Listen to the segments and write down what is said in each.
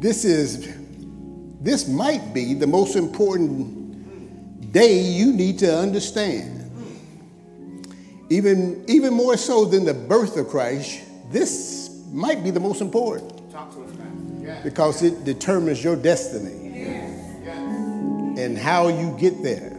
this might be the most important day you need to understand. Even more so than the birth of Christ, this might be the most important. Talk to us, man. Yeah. Because it determines your destiny. Yeah. And how you get there.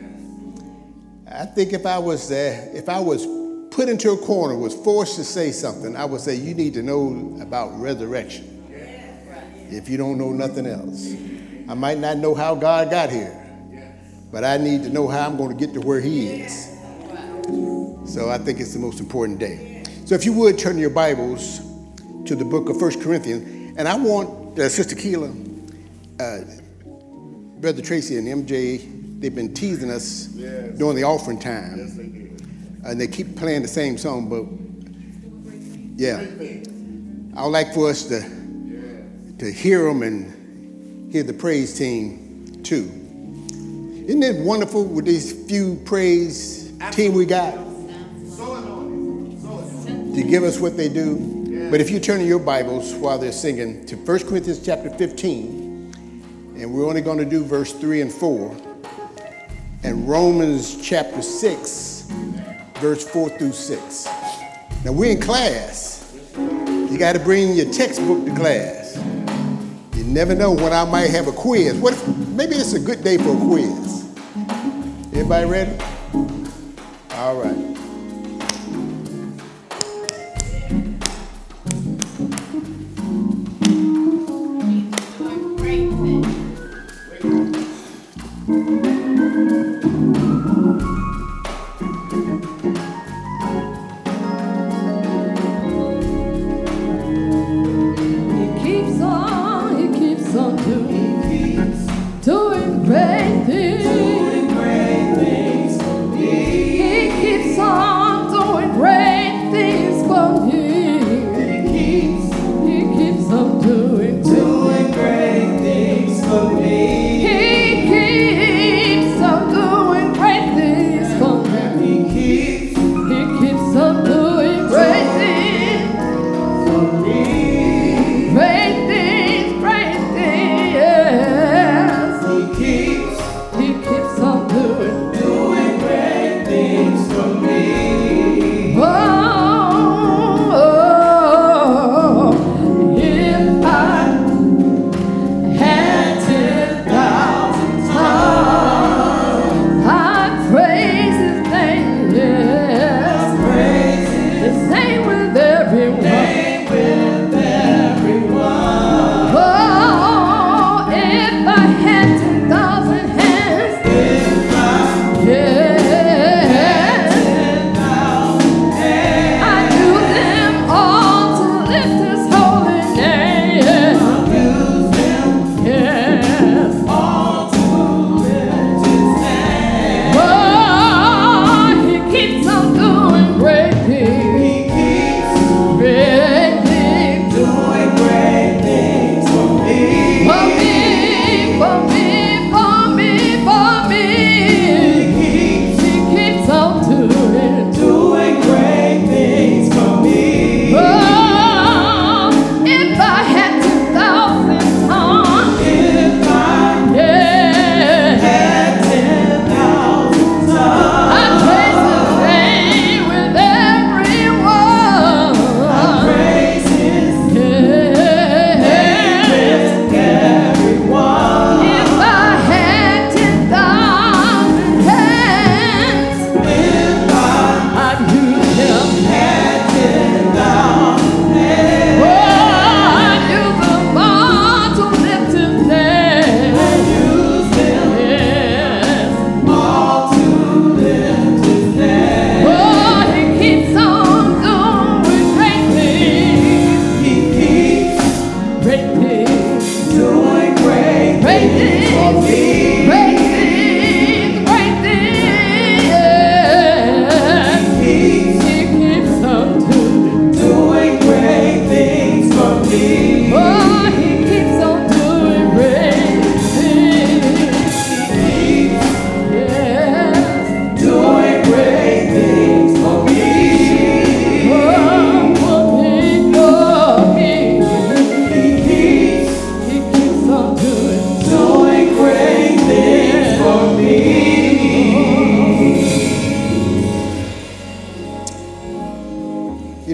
I think if I was put into a corner, was forced to say something, I would say you need to know about resurrection. If you don't know nothing else. I might not know how God got here, but I need to know how I'm going to get to where he is. So I think it's the most important day. So if you would turn your Bibles to the book of 1 Corinthians, and I want Sister Keela, Brother Tracy and MJ, they've been teasing us during the offering time. Yes, they did. And they keep playing the same song, but yeah. I would like for us to hear them and hear the praise team too. Isn't it wonderful with these few praise team we got to give us what they do? Yeah. But if you turn in your Bibles while they're singing to 1 Corinthians chapter 15, and we're only going to do verse 3 and 4, and Romans chapter 6, verse 4 through 6. Now we're in class. You got to bring your textbook to class. You never know when I might have a quiz. What if maybe it's a good day for a quiz? Everybody ready? All right. Doing great things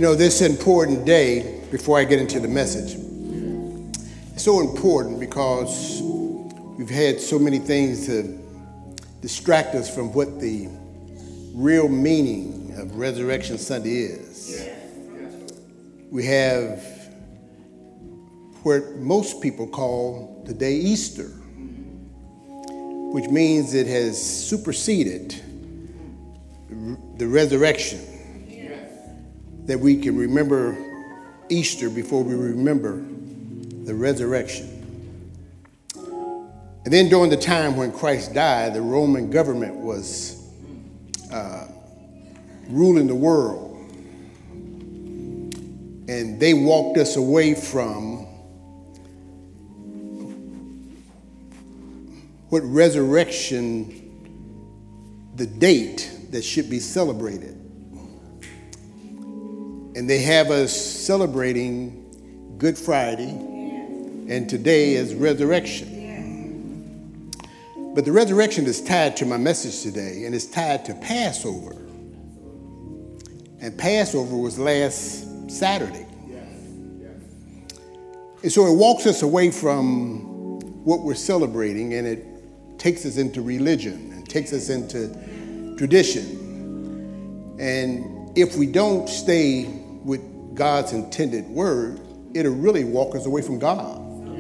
This important day, before I get into the message, it's so important because we've had so many things to distract us from what the real meaning of Resurrection Sunday is. We have what most people call today Easter, which means it has superseded the resurrection, that we can remember Easter before we remember the resurrection. And then during the time when Christ died, the Roman government was ruling the world. And they walked us away from what resurrection, the date that should be celebrated. And they have us celebrating Good Friday, and today is resurrection. But the resurrection is tied to my message today, and it's tied to Passover. And Passover was last Saturday. And so it walks us away from what we're celebrating, and it takes us into religion and takes us into tradition. And if we don't stay with God's intended word, it'll really walk us away from God.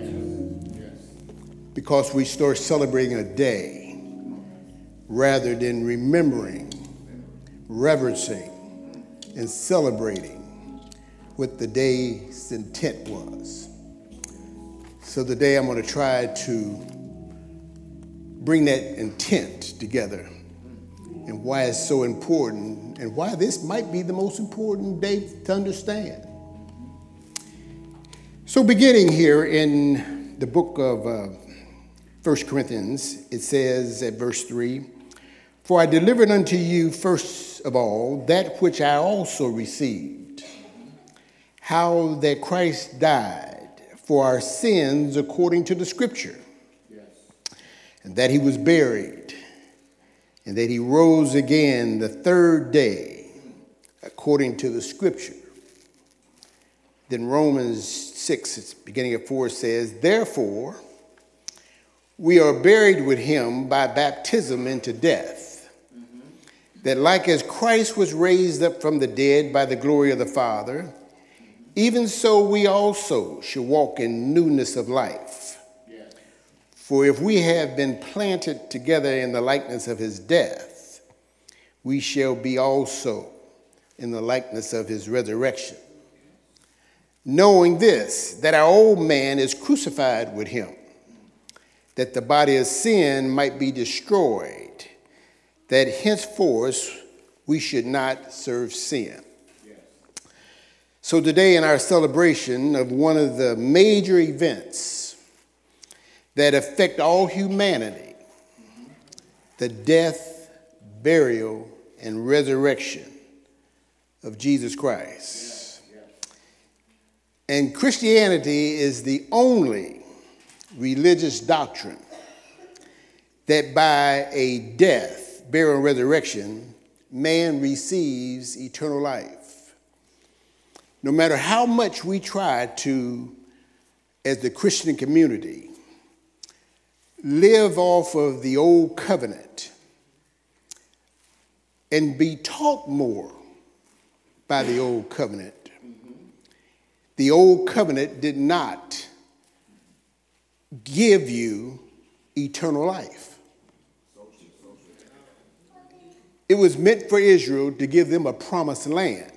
Because we start celebrating a day rather than remembering, reverencing, and celebrating what the day's intent was. So today I'm going to try to bring that intent together and why it's so important and why this might be the most important day to understand. So beginning here in the book of 1 Corinthians, it says at verse 3, "For I delivered unto you first of all that which I also received, how that Christ died for our sins according to the Scripture, and that he was buried, and that he rose again the third day according to the Scripture." Then Romans 6, beginning at 4, says, "Therefore we are buried with him by baptism into death, that like as Christ was raised up from the dead by the glory of the Father, even so we also should walk in newness of life. For if we have been planted together in the likeness of his death, we shall be also in the likeness of his resurrection. Knowing this, that our old man is crucified with him, that the body of sin might be destroyed, that henceforth we should not serve sin." So today in our celebration of one of the major events that affect all humanity, the death, burial, and resurrection of Jesus Christ. And Christianity is the only religious doctrine that by a death, burial, and resurrection, man receives eternal life. No matter how much we try to, as the Christian community, live off of the old covenant and be taught more by the old covenant, the old covenant did not give you eternal life. It was meant for Israel to give them a promised land.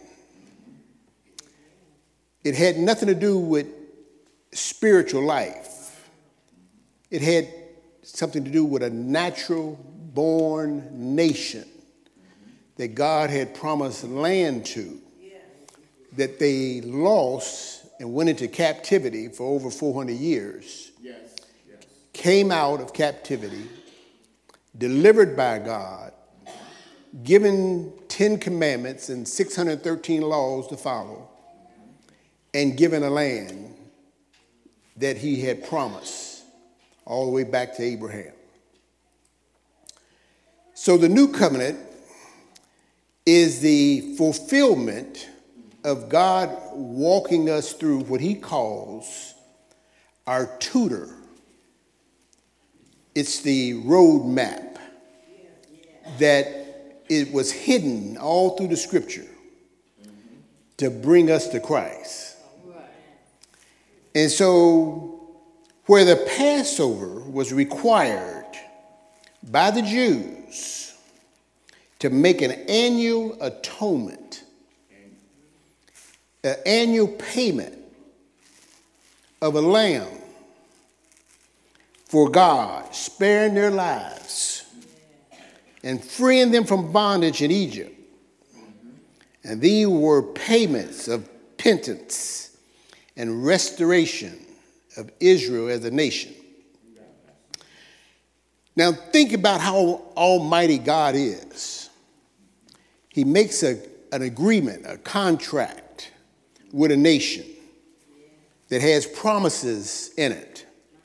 It had nothing to do with spiritual life. It had something to do with a natural born nation that God had promised land to, that they lost and went into captivity for over 400 years, came out of captivity, delivered by God, given 10 commandments and 613 laws to follow, and given a land that he had promised all the way back to Abraham. So the new covenant is the fulfillment of God walking us through what he calls our tutor. It's the road map that it was hidden all through the scripture to bring us to Christ. And so where the Passover was required by the Jews to make an annual atonement, an annual payment of a lamb for God, sparing their lives and freeing them from bondage in Egypt. And these were payments of penance and restoration of Israel as a nation. Now think about how almighty God is. He makes an agreement, a contract with a nation that has promises in it.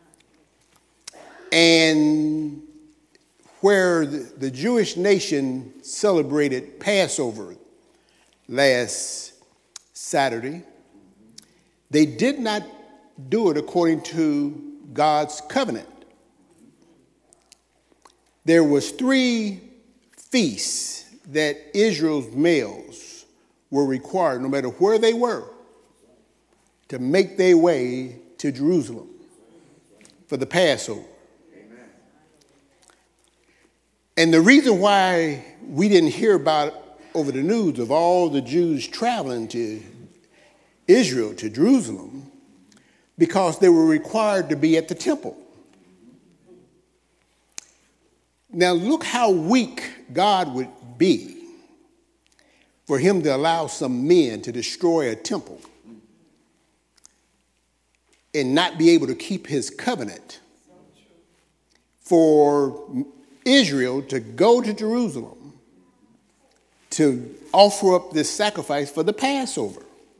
And where the Jewish nation celebrated Passover last Saturday, they did not do it according to God's covenant. There was 3 feasts that Israel's males were required, no matter where they were, to make their way to Jerusalem for the Passover. Amen. And the reason why we didn't hear about over the news of all the Jews traveling to Israel, to Jerusalem, because they were required to be at the temple. Now look how weak God would be for him to allow some men to destroy a temple and not be able to keep his covenant, for Israel to go to Jerusalem to offer up this sacrifice for the Passover.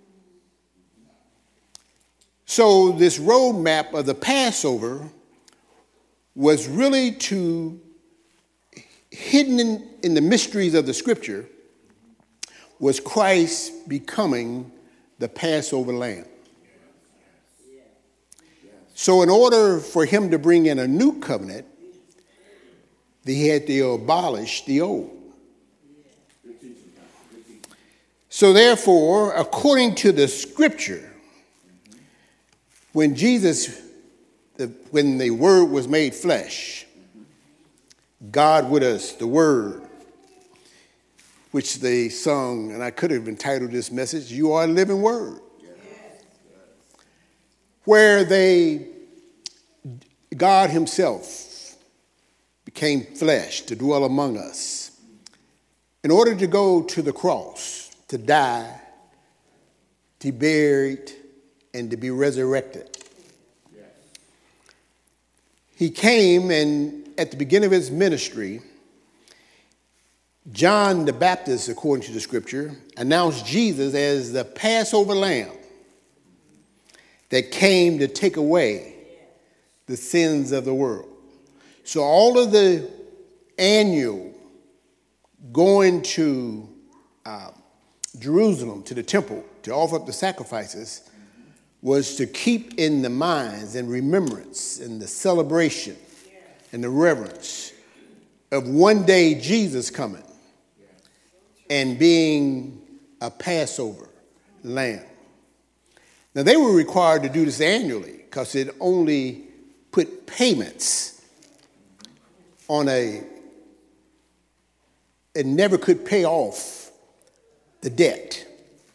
So this roadmap of the Passover was really hidden in the mysteries of the scripture, was Christ becoming the Passover lamb. So in order for him to bring in a new covenant, he had to abolish the old. So therefore, according to the scripture, when the Word was made flesh, God with us, the Word, which they sung, and I could have entitled this message, "You Are a Living Word," where God himself became flesh to dwell among us in order to go to the cross, to die, to be buried, and to be resurrected. He came, and at the beginning of his ministry, John the Baptist, according to the scripture, announced Jesus as the Passover lamb that came to take away the sins of the world. So all of the annual going to Jerusalem, to the temple, to offer up the sacrifices, was to keep in the minds and remembrance and the celebration and the reverence of one day Jesus coming and being a Passover lamb. Now, they were required to do this annually because it only put payments on it never could pay off the debt.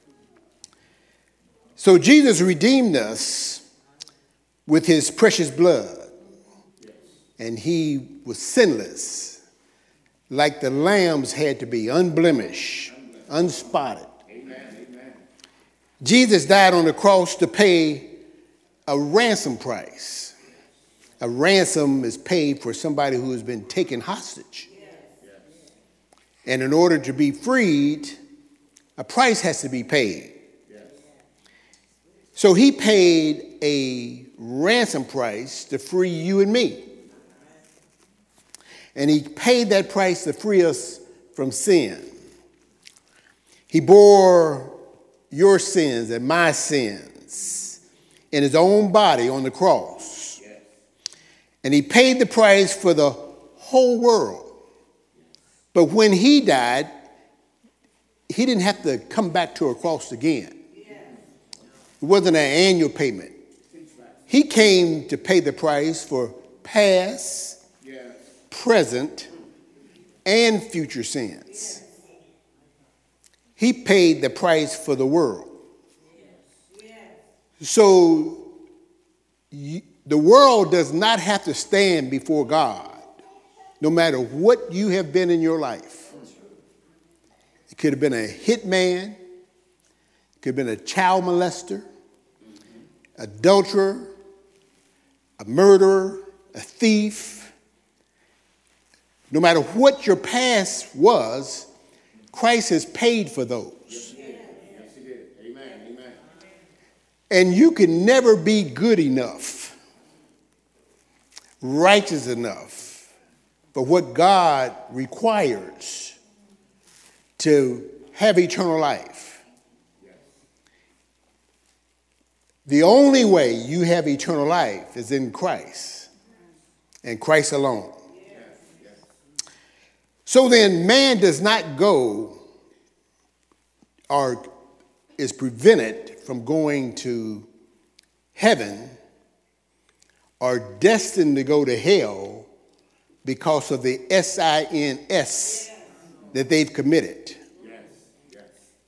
So Jesus redeemed us with his precious blood, and he was sinless, like the lambs had to be, unblemished, unspotted. Amen. Jesus died on the cross to pay a ransom price. A ransom is paid for somebody who has been taken hostage. And in order to be freed, a price has to be paid. So he paid a ransom price to free you and me. And he paid that price to free us from sin. He bore your sins and my sins in his own body on the cross. Yes. And he paid the price for the whole world. But when he died, he didn't have to come back to a cross again. It wasn't an annual payment. He came to pay the price for past, present, and future sins. He paid the price for the world. So the world does not have to stand before God, no matter what you have been in your life. It could have been a hitman. It could have been a child molester, adulterer, a murderer, a thief. No matter what your past was, Christ has paid for those. Yes, he did. Amen. Amen. And you can never be good enough, righteous enough for what God requires to have eternal life. Yes. The only way you have eternal life is in Christ and Christ alone. So then, man does not go or is prevented from going to heaven or destined to go to hell because of the sins that they've committed. Yes. Yes.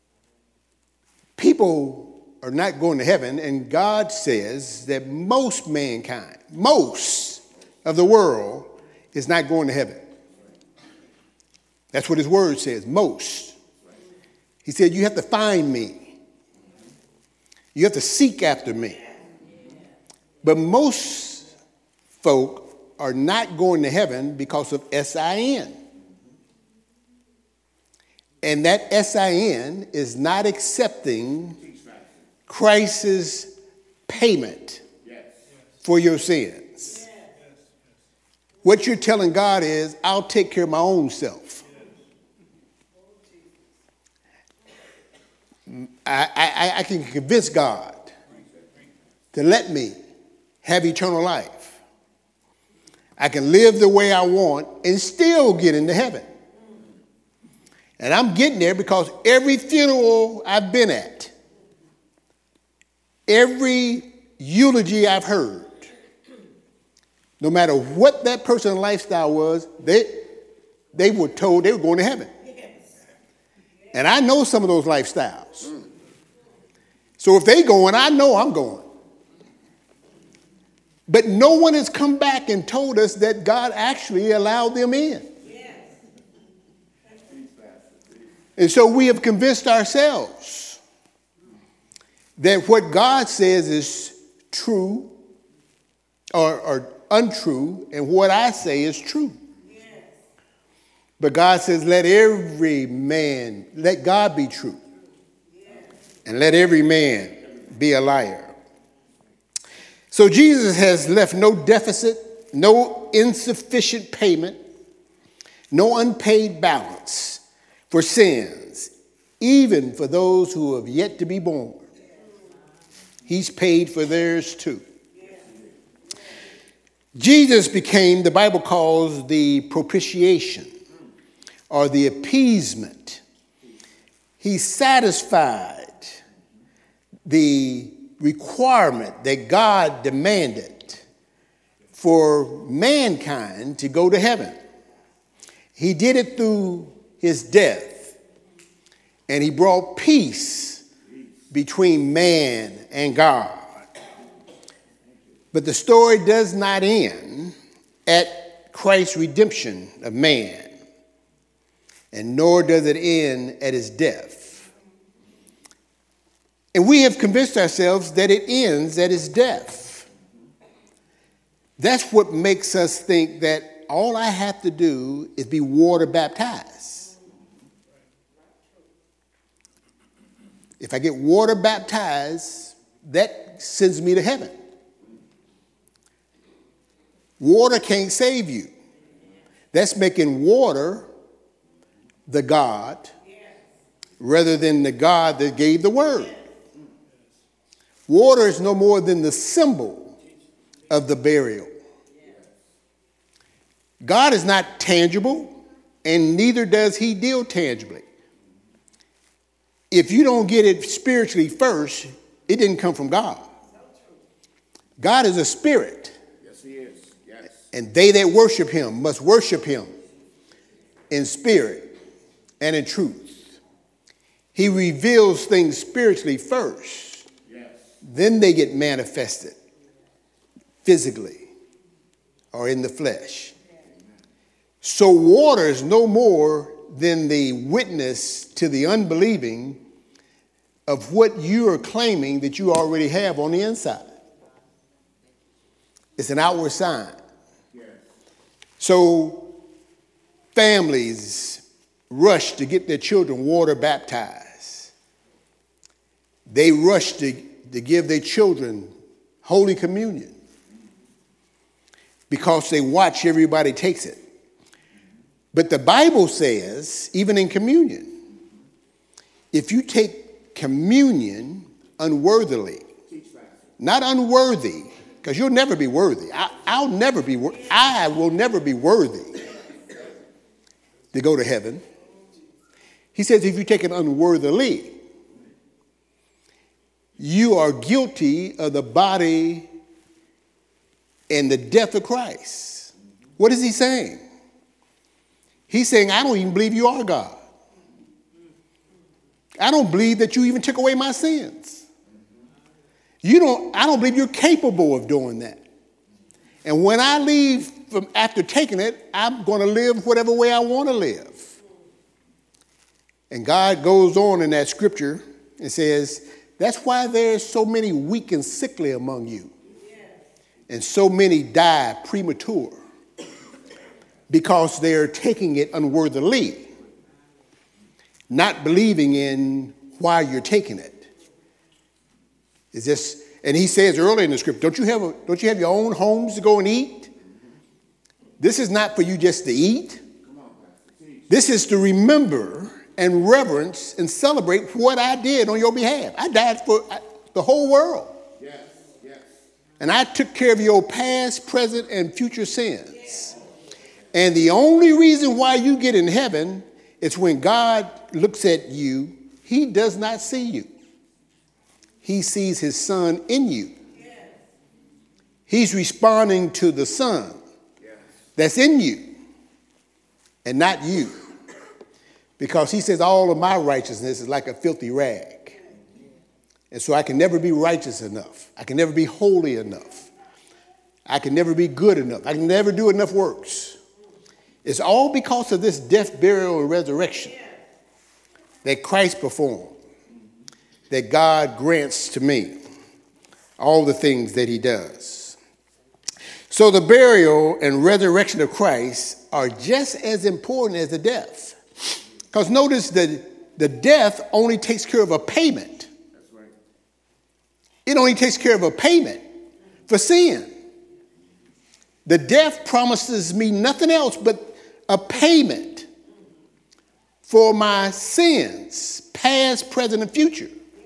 People are not going to heaven, and God says that most mankind, most of the world is not going to heaven. That's what his word says, most. He said, you have to find me. You have to seek after me. But most folk are not going to heaven because of sin. And that sin is not accepting Christ's payment for your sins. What you're telling God is, I'll take care of my own self. I can convince God to let me have eternal life. I can live the way I want and still get into heaven. And I'm getting there because every funeral I've been at, every eulogy I've heard, no matter what that person's lifestyle was, they were told they were going to heaven. And I know some of those lifestyles. So if they going, I know I'm going. But no one has come back and told us that God actually allowed them in. And so we have convinced ourselves that what God says is true or untrue, and what I say is true. But God says, let God be true. And let every man be a liar. So Jesus has left no deficit, no insufficient payment, no unpaid balance for sins, even for those who have yet to be born. He's paid for theirs too. Jesus became, the Bible calls, the propitiation, or the appeasement. He satisfied the requirement that God demanded for mankind to go to heaven. He did it through his death, and he brought peace between man and God. But the story does not end at Christ's redemption of man, and nor does it end at his death. And we have convinced ourselves that it ends at his death. That's what makes us think that all I have to do is be water baptized. If I get water baptized, that sends me to heaven. Water can't save you. That's making water the God rather than the God that gave the word. Water is no more than the symbol of the burial. God is not tangible, and neither does he deal tangibly. If you don't get it spiritually first, it didn't come from God. God is a spirit. Yes, he is. Yes. And they that worship him must worship him in spirit and in truth. He reveals things spiritually first. Yes. Then they get manifested physically or in the flesh. So water is no more than the witness to the unbelieving of what you are claiming that you already have on the inside. It's an outward sign. Yes. So families rush to get their children water baptized. They rush to give their children Holy Communion because they watch everybody takes it. But the Bible says, even in communion, if you take communion unworthily, not unworthy, because you'll never be worthy. I will never be worthy to go to heaven. He says if you take it unworthily, you are guilty of the body and the death of Christ. What is he saying? He's saying, I don't even believe you are God. I don't believe that you even took away my sins. I don't believe you're capable of doing that. And when I leave from after taking it, I'm going to live whatever way I want to live. And God goes on in that scripture and says, that's why there's so many weak and sickly among you. And so many die premature. Because they're taking it unworthily, not believing in why you're taking it. It's just, and he says earlier in the script, don't you have your own homes to go and eat? This is not for you just to eat. This is to remember and reverence and celebrate what I did on your behalf. I died for the whole world. Yes, yes. And I took care of your past, present, and future sins. And the only reason why you get in heaven is when God looks at you, he does not see you. He sees his son in you. He's responding to the son that's in you and not you. Because he says all of my righteousness is like a filthy rag. And so I can never be righteous enough. I can never be holy enough. I can never be good enough. I can never do enough works. It's all because of this death, burial, and resurrection that Christ performed, that God grants to me all the things that he does. So the burial and resurrection of Christ are just as important as the death. Because notice that the death only takes care of a payment. That's right. It only takes care of a payment for sin. The death promises me nothing else but a payment for my sins, past, present, and future.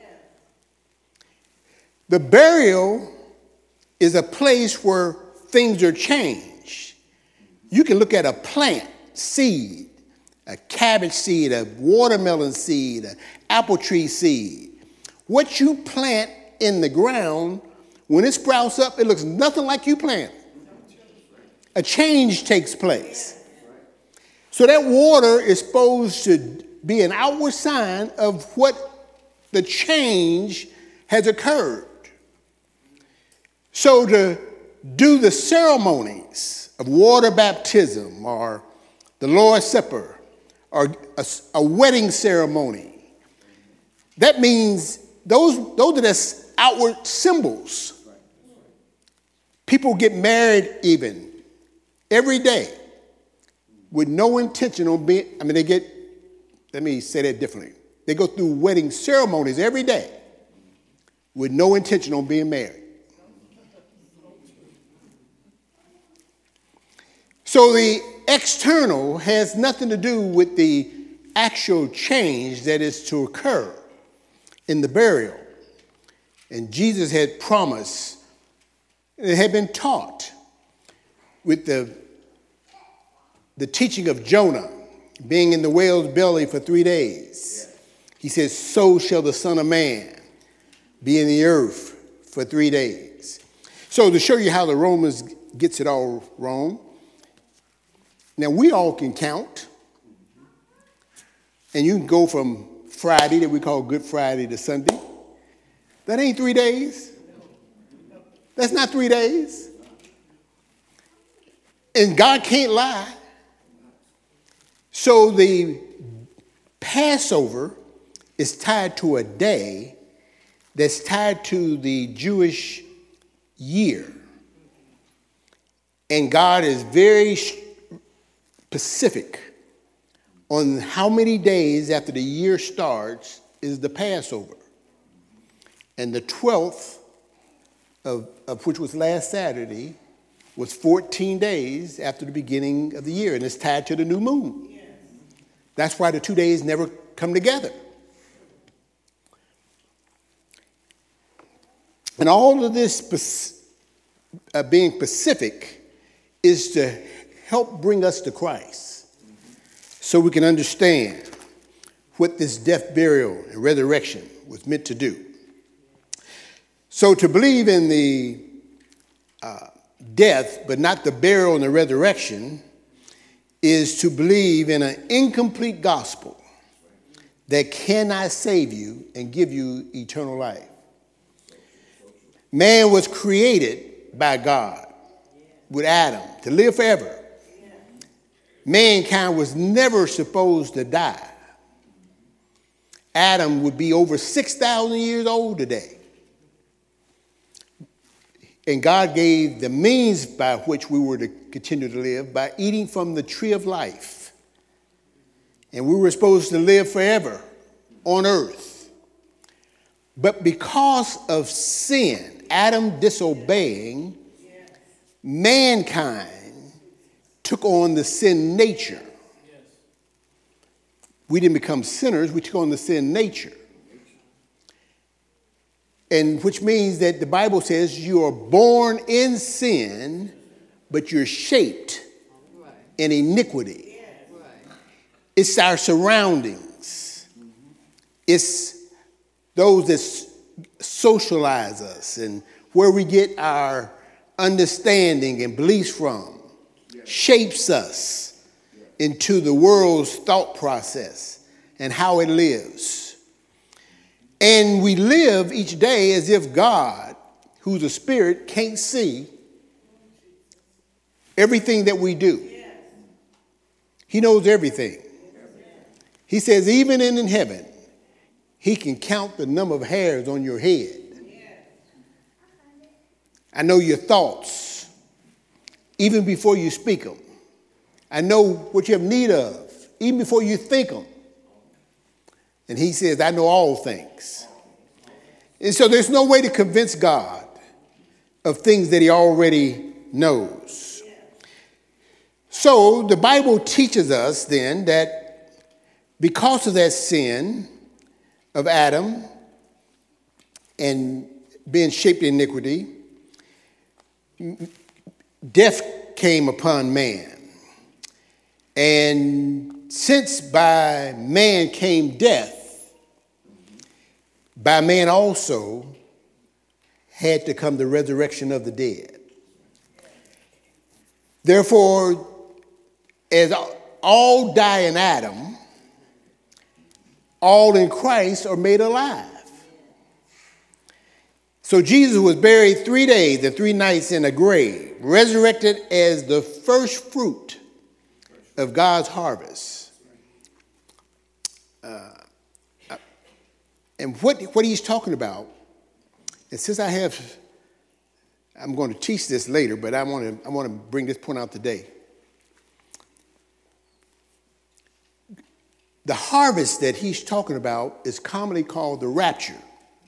The burial is a place where things are changed. You can look at a plant, seed, a cabbage seed, a watermelon seed, an apple tree seed. What you plant in the ground, when it sprouts up, it looks nothing like you planted. A change takes place. So that water is supposed to be an outward sign of what the change has occurred. So to do the ceremonies of water baptism or the Lord's Supper or a wedding ceremony, that means those are just outward symbols. People get married even every day with no intention on being, let me say that differently. They go through wedding ceremonies every day with no intention on being married. So the external has nothing to do with the actual change that is to occur in the burial. And Jesus had promised, it had been taught with the teaching of Jonah being in the whale's belly for 3 days. He says, so shall the Son of Man be in the earth for 3 days. So to show you how the Romans gets it all wrong, now we all can count. And you can go from Friday, that we call Good Friday, to Sunday. That ain't 3 days. That's not 3 days. And God can't lie. So the Passover is tied to a day that's tied to the Jewish year. And God is very specific on how many days after the year starts is the Passover. And the 12th, of which was last Saturday, was 14 days after the beginning of the year. And it's tied to the new moon. Yes. That's why the 2 days never come together. And all of this being specific is to help bring us to Christ so we can understand what this death, burial, and resurrection was meant to do. So to believe in the death, but not the burial and the resurrection, is to believe in an incomplete gospel that cannot save you and give you eternal life. Man was created by God with Adam to live forever. Mankind was never supposed to die. Adam would be over 6,000 years old today. And God gave the means by which we were to continue to live by eating from the tree of life. And we were supposed to live forever on earth. But because of sin, Adam disobeying, mankind took on the sin nature. We didn't become sinners, we took on the sin nature. And which means that the Bible says you are born in sin, but you're shaped in iniquity. It's our surroundings. It's those that socialize us and where we get our understanding and beliefs from shapes us into the world's thought process and how it lives. And we live each day as if God, who's a spirit, can't see everything that we do. He knows everything. He says even in heaven, he can count the number of hairs on your head. I know your thoughts, even before you speak them. I know what you have need of, even before you think them. And he says, I know all things. And so there's no way to convince God of things that he already knows. So the Bible teaches us then that because of that sin of Adam and being shaped in iniquity, death came upon man. And since by man came death, by man also had to come the resurrection of the dead. Therefore, as all die in Adam, all in Christ are made alive. So Jesus was buried 3 days and 3 nights in a grave, resurrected as the first fruit of God's harvest. And what he's talking about, and since I'm going to teach this later, but I want to bring this point out today. The harvest that he's talking about is commonly called the rapture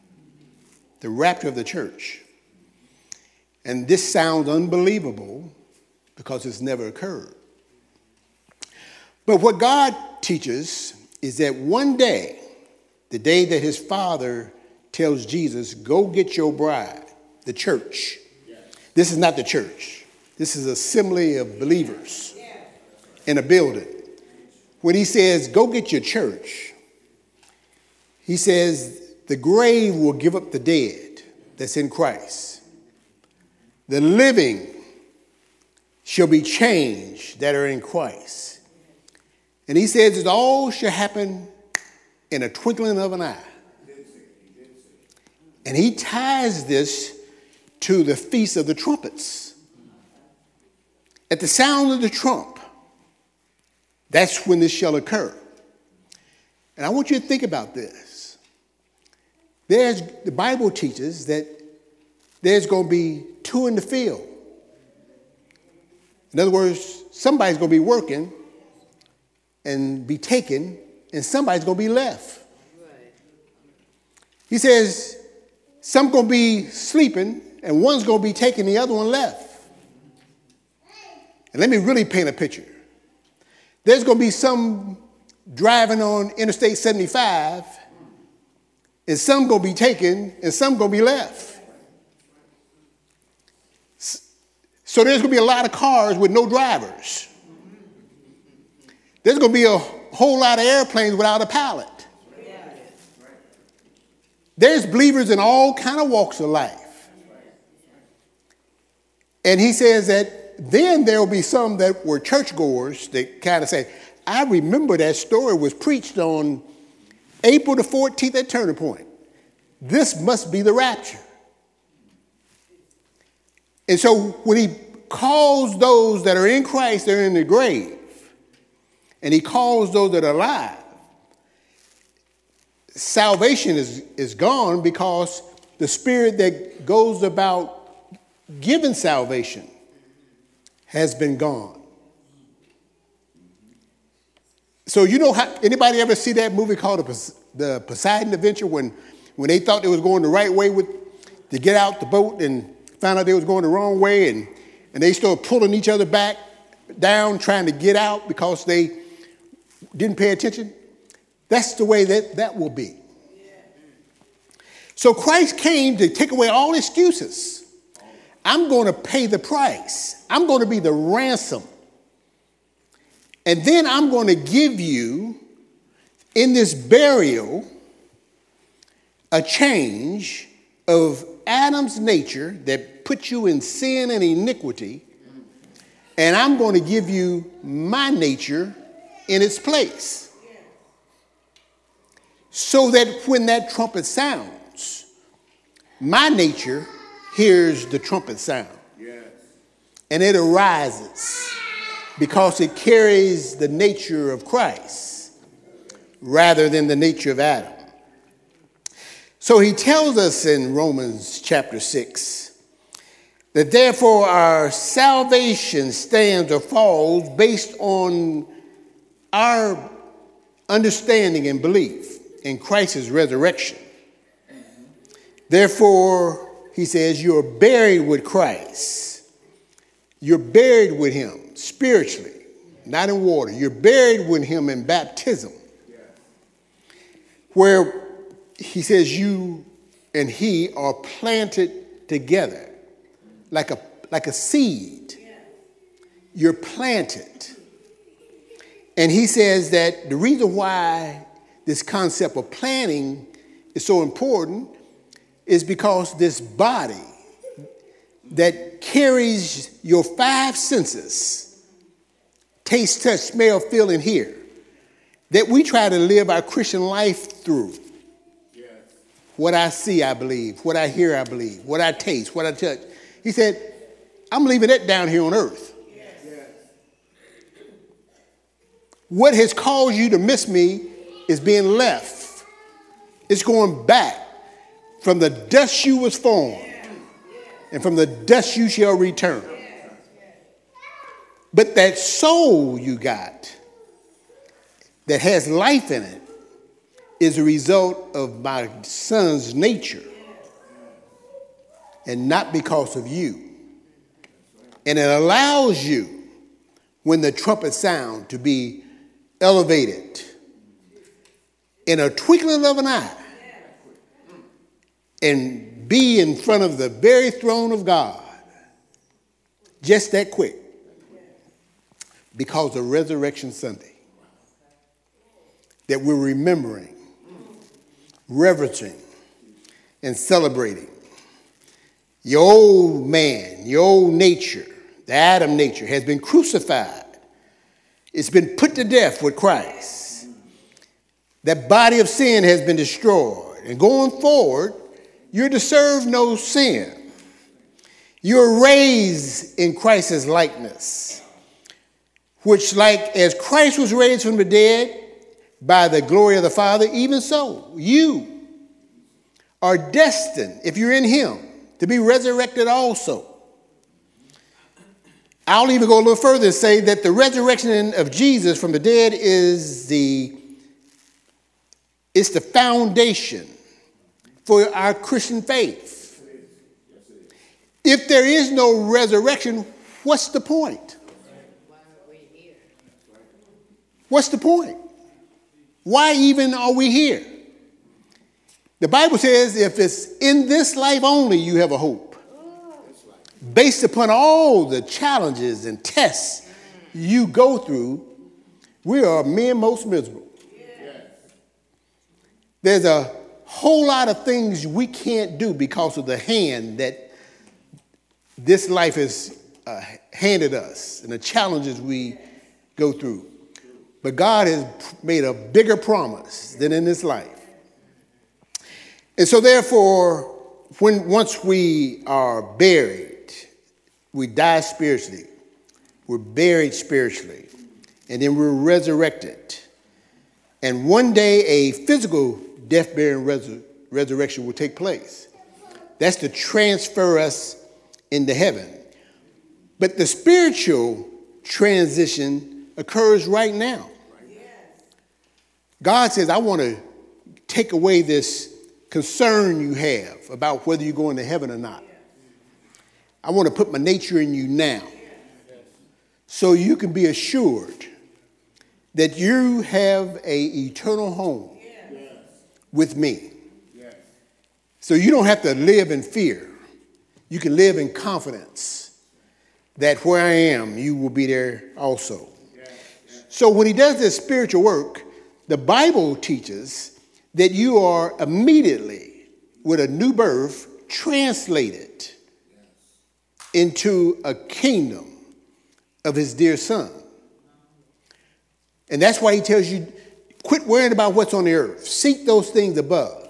of the church. And this sounds unbelievable because it's never occurred. But what God teaches is that one day, the day that his father tells Jesus, go get your bride, the church. Yes. This is not the church. This is an assembly of believers in a building. When he says, go get your church, he says, the grave will give up the dead that's in Christ. The living shall be changed that are in Christ. And he says it all shall happen in a twinkling of an eye. And he ties this to the Feast of the Trumpets. At the sound of the trump, that's when this shall occur. And I want you to think about this. The Bible teaches that there's going to be two in the field. In other words, somebody's going to be working and be taken, and somebody's going to be left. He says, some going to be sleeping, and one's going to be taken, the other one left. And let me really paint a picture. There's going to be some driving on Interstate 75, and some going to be taken, and some going to be left. So there's going to be a lot of cars with no drivers. There's going to be a whole lot of airplanes without a pilot. There's believers in all kind of walks of life. And he says that then there will be some that were churchgoers that kind of say, I remember that story was preached on April the 14th at Turning Point. This must be the rapture. And so when he calls those that are in Christ, they're in the grave, and he calls those that are alive, salvation is gone because the spirit that goes about giving salvation has been gone. So you know how, anybody ever see that movie called the Poseidon Adventure when they thought they was going the right way to get out the boat and found out they was going the wrong way and they started pulling each other back down trying to get out because they didn't pay attention? That's the way that will be. So Christ came to take away all excuses. I'm going to pay the price. I'm going to be the ransom. And then I'm going to give you, in this burial, a change of Adam's nature that put you in sin and iniquity. And I'm going to give you my nature in its place. So that when that trumpet sounds, my nature hears the trumpet sound. Yes. And it arises because it carries the nature of Christ rather than the nature of Adam. So he tells us in Romans chapter 6 that therefore our salvation stands or falls based on our understanding and belief in Christ's resurrection. Therefore, he says, you're buried with Christ. You're buried with him spiritually, not in water. You're buried with him in baptism, where he says you and he are planted together like a seed. You're planted. And he says that the reason why this concept of planting is so important is because this body that carries your five senses, taste, touch, smell, feel, and hear, that we try to live our Christian life through. Yes. What I see, I believe. What I hear, I believe. What I taste, what I touch. He said, I'm leaving that down here on earth. Yes. What has caused you to miss me is being left. It's going back. From the dust you was formed, and from the dust you shall return. But that soul you got that has life in it is a result of my son's nature and not because of you. And it allows you, when the trumpet sound, to be elevated in a twinkling of an eye and be in front of the very throne of God. Just that quick. Because of Resurrection Sunday. That we're remembering, reverencing, and celebrating. Your old man, your old nature, the Adam nature, has been crucified. It's been put to death with Christ. That body of sin has been destroyed. And going forward, you're to serve no sin. You're raised in Christ's likeness, which, like as Christ was raised from the dead by the glory of the Father, even so, you are destined, if you're in him, to be resurrected also. I'll even go a little further and say that the resurrection of Jesus from the dead is the foundation for our Christian faith. If there is no resurrection, what's the point? What's the point? Why even are we here? The Bible says if it's in this life only, you have a hope. Based upon all the challenges and tests you go through, we are men most miserable. There's a whole lot of things we can't do because of the hand that this life has handed us and the challenges we go through. But God has made a bigger promise than in this life. And so therefore, once we are buried, we die spiritually, we're buried spiritually, and then we're resurrected. And one day a physical death, burial, and resurrection will take place. That's to transfer us into heaven. But the spiritual transition occurs right now. God says, I want to take away this concern you have about whether you're going to heaven or not. I want to put my nature in you now so you can be assured that you have an eternal home with me. So you don't have to live in fear. You can live in confidence that where I am, you will be there also. So when he does this spiritual work, the Bible teaches that you are immediately, with a new birth, translated into a kingdom of his dear son. And that's why he tells you, quit worrying about what's on the earth. Seek those things above.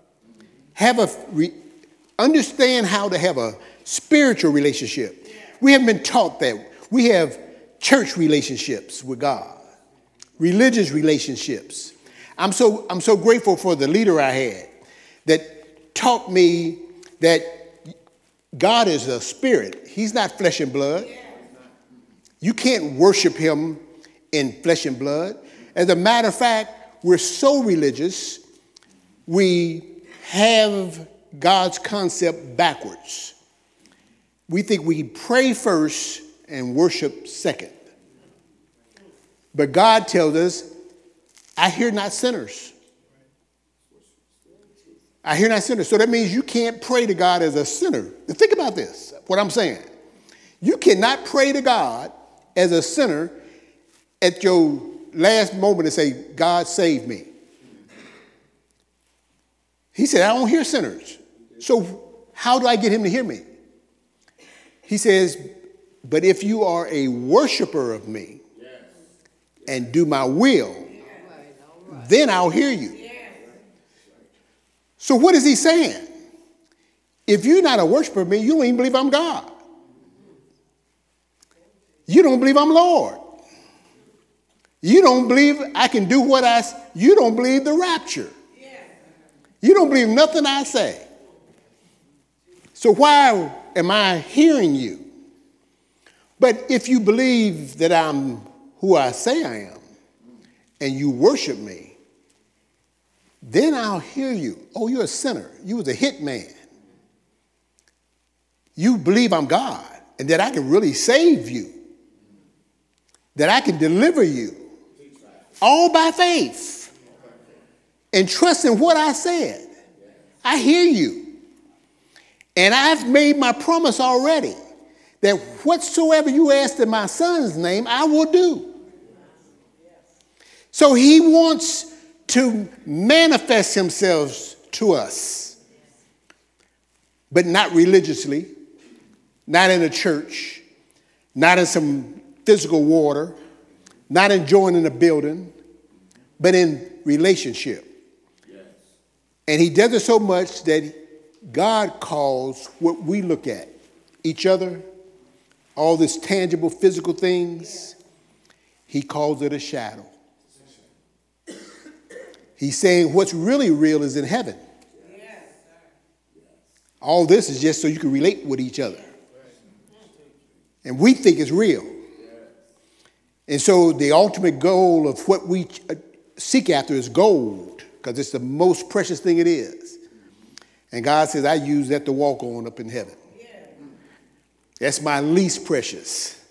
Understand how to have a spiritual relationship. We haven't been taught that. We have church relationships with God, religious relationships. I'm so grateful for the leader I had that taught me that God is a spirit. He's not flesh and blood. You can't worship him in flesh and blood. As a matter of fact, we're so religious, we have God's concept backwards. We think we pray first and worship second. But God tells us, I hear not sinners. I hear not sinners. So that means you can't pray to God as a sinner. Now think about this, what I'm saying. You cannot pray to God as a sinner at your last moment and say, God, save me. He said, I don't hear sinners. So how do I get him to hear me? He says, but if you are a worshiper of me and do my will, then I'll hear you. So what is he saying? If you're not a worshiper of me, you don't even believe I'm God. You don't believe I'm Lord. You don't believe I can do you don't believe the rapture. You don't believe nothing I say. So why am I hearing you? But if you believe that I'm who I say I am, and you worship me, then I'll hear you. Oh, you're a sinner. You was a hit man. You believe I'm God and that I can really save you, that I can deliver you, all by faith. and trust in what I said. I hear you. And I've made my promise already that whatsoever you ask in my son's name, I will do. So he wants to manifest himself to us, but not religiously, not in a church, not in some physical water, not in joining a building, but in relationship. Yes. And he does it so much that God calls what we look at, each other, all these tangible physical things, he calls it a shadow. He's saying what's really real is in heaven. All this is just so you can relate with each other. And we think it's real. And so the ultimate goal of what we seek after is gold, because it's the most precious thing it is. And God says, I use that to walk on up in heaven. That's my least precious.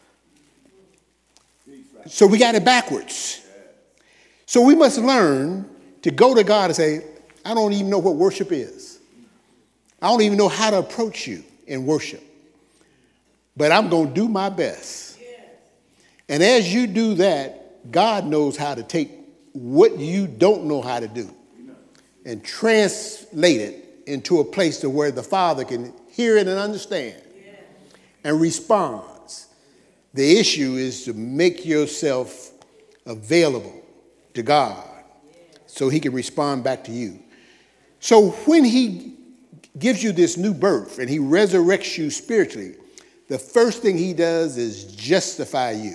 So we got it backwards. So we must learn to go to God and say, I don't even know what worship is. I don't even know how to approach you in worship. But I'm going to do my best. And as you do that, God knows how to take what you don't know how to do and translate it into a place to where the Father can hear it and understand and responds. The issue is to make yourself available to God so he can respond back to you. So when he gives you this new birth and he resurrects you spiritually, the first thing he does is justify you.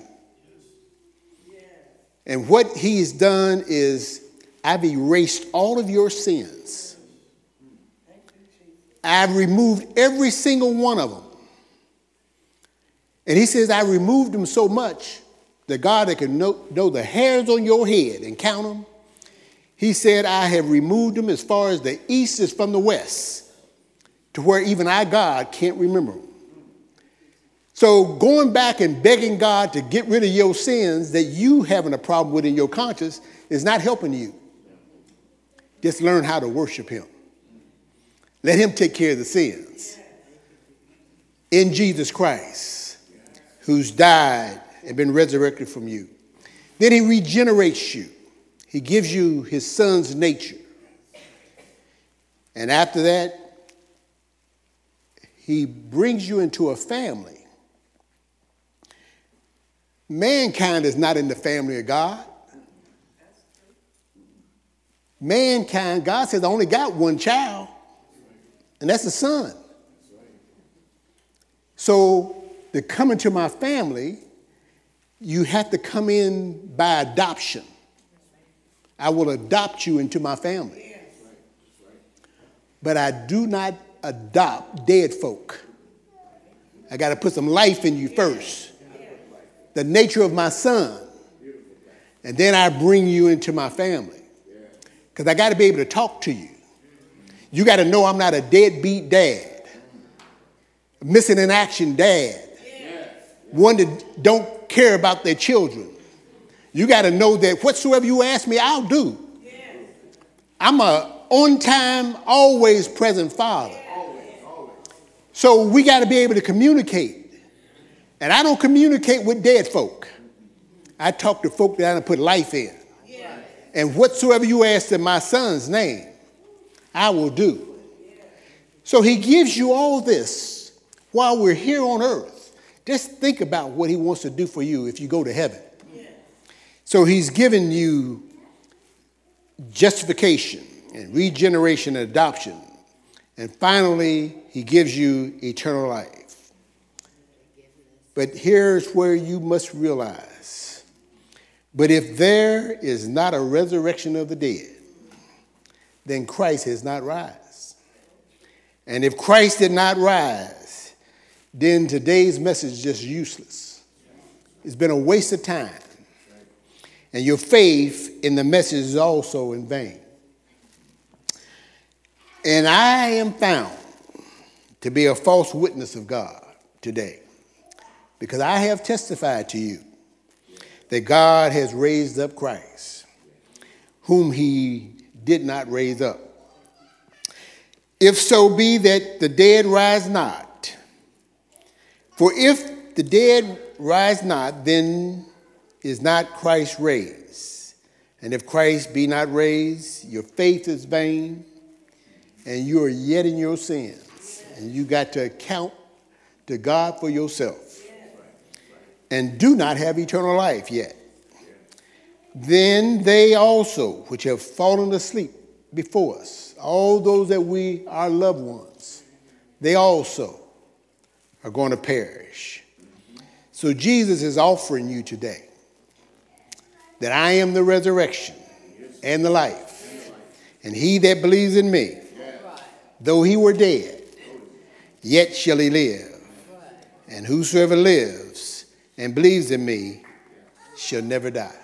And what he's done is, I've erased all of your sins. I've removed every single one of them. And he says, I removed them so much that God that can know the hairs on your head and count them. He said, I have removed them as far as the east is from the west, to where even I, God, can't remember them. So going back and begging God to get rid of your sins that you having a problem with in your conscience is not helping you. Just learn how to worship him. Let him take care of the sins. In Jesus Christ, who's died and been resurrected from you. Then he regenerates you. He gives you his son's nature. And after that, he brings you into a family. Mankind is not in the family of God. Mankind, God says, I only got one child, and that's the son. So to come into my family, you have to come in by adoption. I will adopt you into my family. But I do not adopt dead folk. I got to put some life in you first. The nature of my son. And then I bring you into my family. Because I got to be able to talk to you. You got to know I'm not a deadbeat dad. Missing in action dad. One that don't care about their children. You got to know that whatsoever you ask me, I'll do. I'm a on-time, always present father. So we got to be able to communicate. And I don't communicate with dead folk. I talk to folk that I done put life in. And whatsoever you ask in my son's name, I will do. So he gives you all this while we're here on earth. Just think about what he wants to do for you if you go to heaven. So he's given you justification and regeneration and adoption. And finally, he gives you eternal life. But here's where you must realize, but if there is not a resurrection of the dead, then Christ has not rise. And if Christ did not rise, then today's message is just useless. It's been a waste of time. And your faith in the message is also in vain. And I am found to be a false witness of God today, because I have testified to you that God has raised up Christ, whom he did not raise up. If so be that the dead rise not. For if the dead rise not, then is not Christ raised. And if Christ be not raised, your faith is vain, and you are yet in your sins. And you got to account to God for yourself. And do not have eternal life yet. Then they also, which have fallen asleep before us, all those that we are loved ones, they also are going to perish. So Jesus is offering you today that I am the resurrection and the life. And he that believes in me, though he were dead, yet shall he live. And whosoever lives and believes in me shall never die.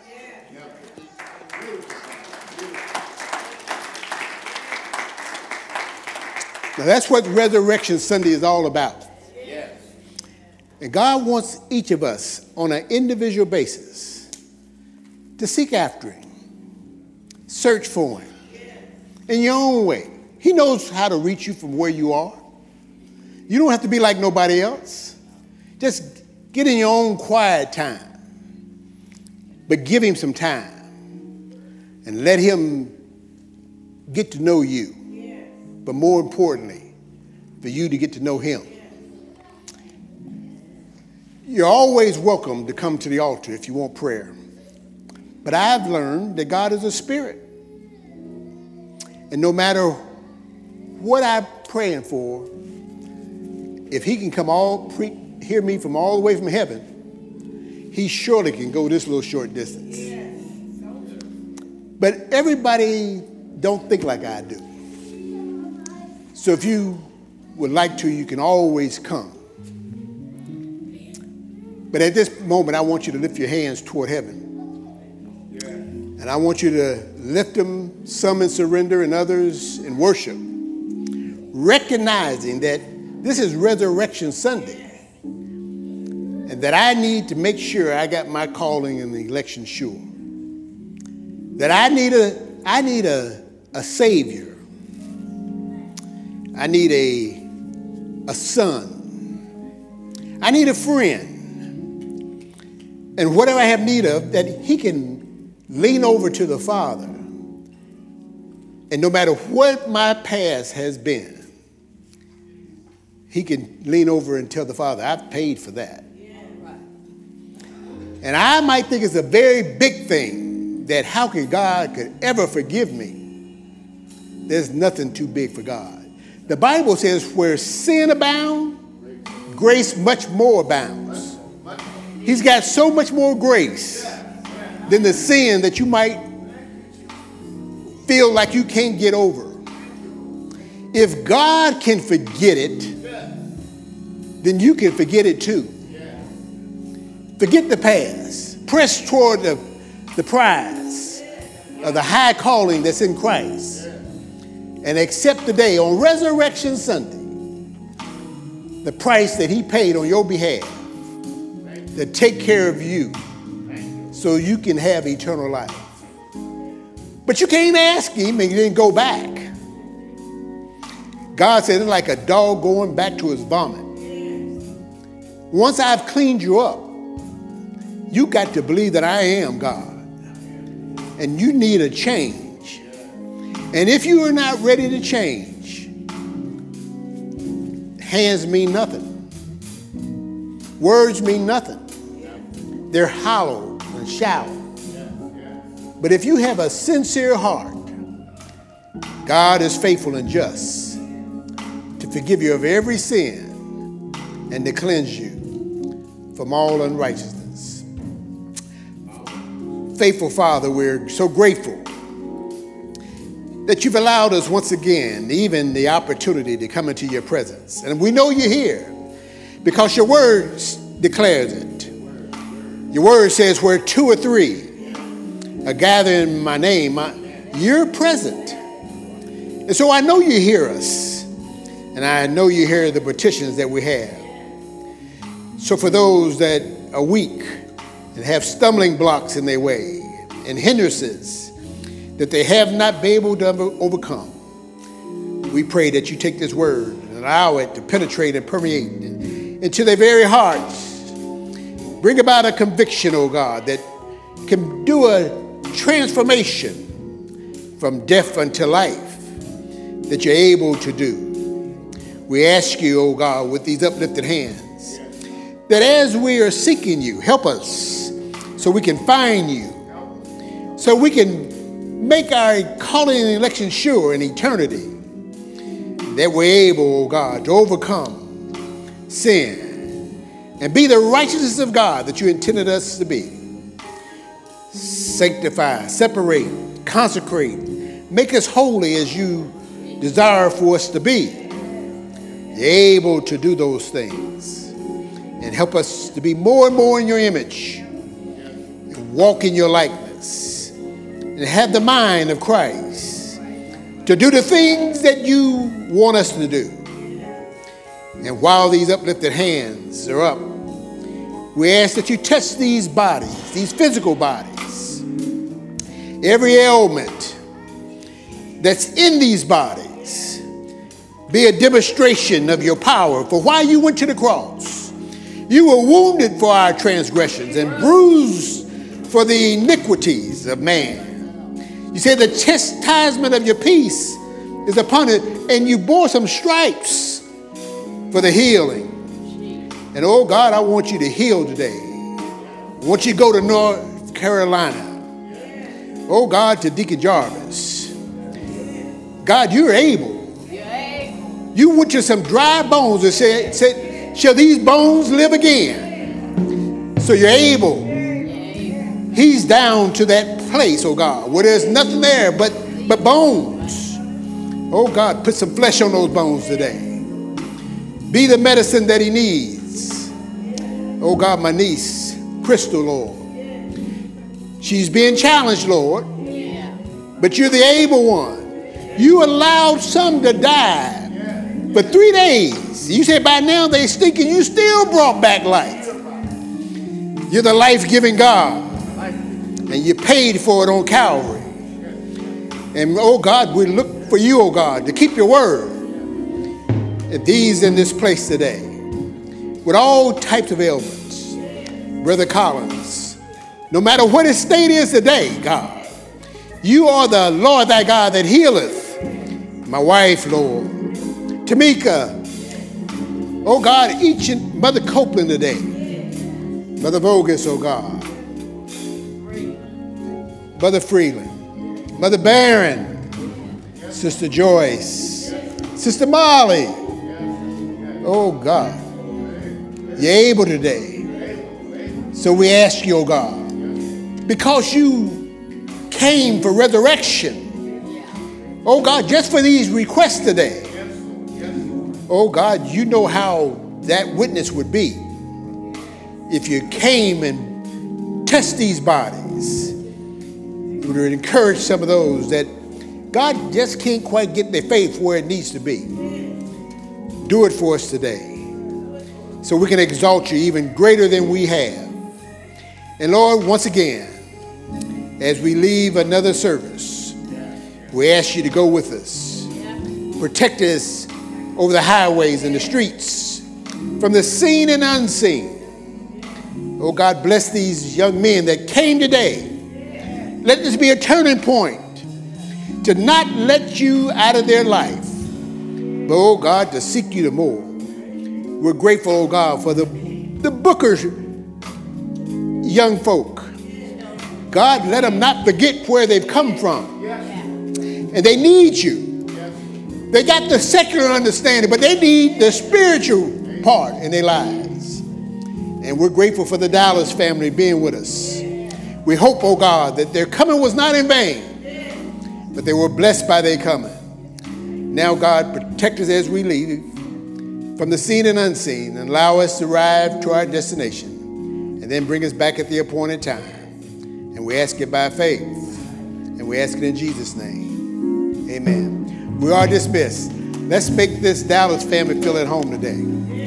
Now that's what Resurrection Sunday is all about. And God wants each of us on an individual basis to seek after him, search for him in your own way. He knows how to reach you from where you are. You don't have to be like nobody else. Just get in your own quiet time, but give him some time and let him get to know you. But more importantly, for you to get to know him. You're always welcome to come to the altar if you want prayer. But I've learned that God is a spirit. And no matter what I'm praying for, if he can come hear me from all the way from heaven, he surely can go this little short distance. But everybody don't think like I do. So if you would like to, you can always come. But at this moment, I want you to lift your hands toward heaven. And I want you to lift them, some in surrender and others in worship, recognizing that this is Resurrection Sunday and that I need to make sure I got my calling and the election sure. That I need a Savior. I need a son. I need a friend. And whatever I have need of, that he can lean over to the Father. And no matter what my past has been, he can lean over and tell the Father, I've paid for that. And I might think it's a very big thing that how can God could ever forgive me? There's nothing too big for God. The Bible says where sin abounds, grace much more abounds. He's got so much more grace than the sin that you might feel like you can't get over. If God can forget it, then you can forget it too. Forget the past. Press toward the prize of the high calling that's in Christ. And accept today on Resurrection Sunday the price that he paid on your behalf to take care of you so you can have eternal life. But you can't ask him and then go back. God said it's like a dog going back to his vomit. Once I've cleaned you up, you got to believe that I am God. And you need a change. And if you are not ready to change, hands mean nothing. Words mean nothing. They're hollow and shallow. But if you have a sincere heart, God is faithful and just to forgive you of every sin and to cleanse you from all unrighteousness. Faithful Father, we're so grateful that you've allowed us once again, even the opportunity to come into your presence. And we know you're here because your word declares it. Your word says where two or three are gathered in my name, you're present. And so I know you hear us, and I know you hear the petitions that we have. So for those that are weak and have stumbling blocks in their way and hindrances that they have not been able to overcome. We pray that you take this word and allow it to penetrate and permeate into their very hearts. Bring about a conviction, oh God, that can do a transformation from death unto life that you're able to do. We ask you, oh God, with these uplifted hands, that as we are seeking you, help us so we can find you, so we can make our calling and election sure in eternity, that we're able, oh God, to overcome sin and be the righteousness of God that you intended us to be. Sanctify, separate, consecrate, make us holy as you desire for us to be. You're able to do those things and help us to be more and more in your image and walk in your likeness and have the mind of Christ to do the things that you want us to do. And while these uplifted hands are up, we ask that you touch these bodies, these physical bodies, every ailment that's in these bodies. Be a demonstration of your power. For why you went to the cross, you were wounded for our transgressions and bruised for the iniquities of man. You said the chastisement of your peace is upon it, and you bore some stripes for the healing. And oh God, I want you to heal today. I want you to go to North Carolina. Oh God, to Deacon Jarvis. God, you're able. You went to some dry bones and said, shall these bones live again? So you're able. He's down to that place, oh God, where there's nothing there but bones. Oh God, put some flesh on those bones today. Be the medicine that he needs. Oh God, my niece, Crystal, Lord. She's being challenged, Lord. But you're the able one. You allowed some to die for 3 days. You said by now they stink and you still brought back life. You're the life-giving God. And you paid for it on Calvary. And oh God, we look for you, oh God, to keep your word. And these in this place today, with all types of ailments, Brother Collins, no matter what his state is today, God, you are the Lord thy God that healeth. My wife, Lord, Tamika, oh God, each and Mother Copeland today, Mother Vogus, oh God, Mother Freeland, Mother Barron, Sister Joyce, Sister Molly, oh God, you're able today. So we ask you, oh God, because you came for resurrection, oh God, just for these requests today. Oh God, you know how that witness would be if you came and touched these bodies. You would encourage some of those that God just can't quite get their faith where it needs to be. Do it for us today so we can exalt you even greater than we have. And Lord, once again, as we leave another service, we ask you to go with us. Protect us over the highways and the streets, from the seen and unseen. Oh God, bless these young men that came today. Let this be a turning point to not let you out of their life, but oh God, to seek you the more. We're grateful, oh God, for the Booker's young folk. God, let them not forget where they've come from. And they need you. They got the secular understanding, but they need the spiritual part in their lives. And we're grateful for the Dallas family being with us. We hope, oh God, that their coming was not in vain, but they were blessed by their coming. Now, God, protect us as we leave from the seen and unseen, and allow us to arrive to our destination, and then bring us back at the appointed time. And we ask it by faith, and we ask it in Jesus' name. Amen. We are dismissed. Let's make this Dallas family feel at home today.